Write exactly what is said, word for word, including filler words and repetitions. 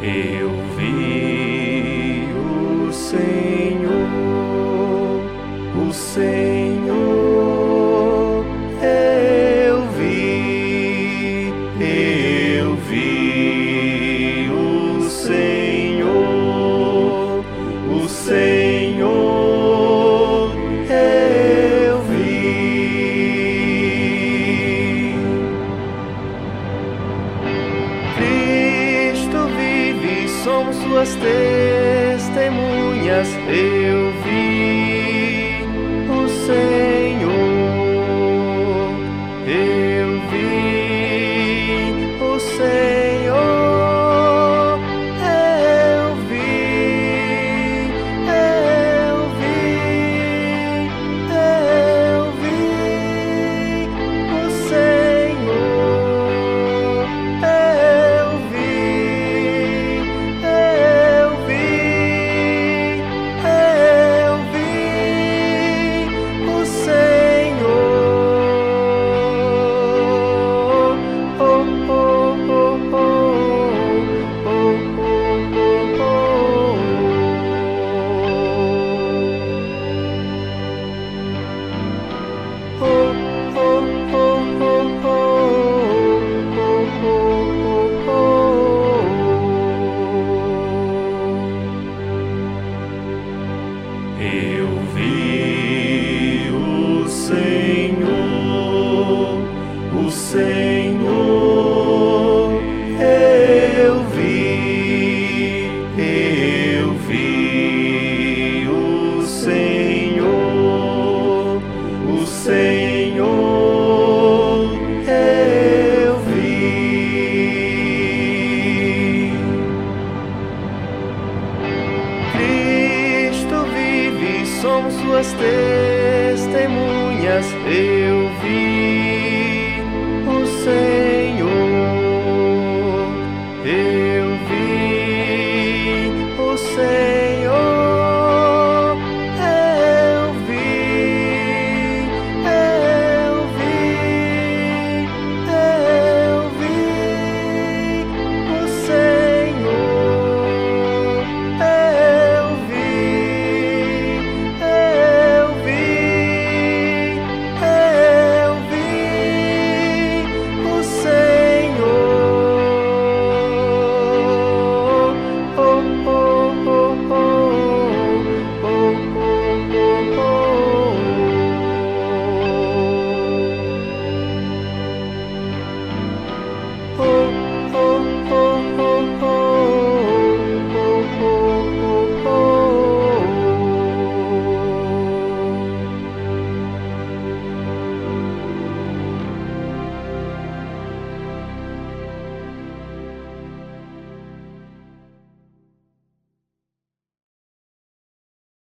Eu vi o Senhor, o Senhor, eu vi, eu vi o Senhor, o Senhor, eu vi. Cristo vive, somos suas testemunhas, eu vi o Senhor, eu vi o Senhor, eu vi, eu vi, eu vi o Senhor, eu vi, eu vi, eu vi o Senhor. Oh, oh, oh, oh, oh, oh, oh, Eu vi o Senhor, o Senhor, eu vi, eu vi o Senhor, o Senhor, eu vi. Cristo vive, somos suas testemunhas, eu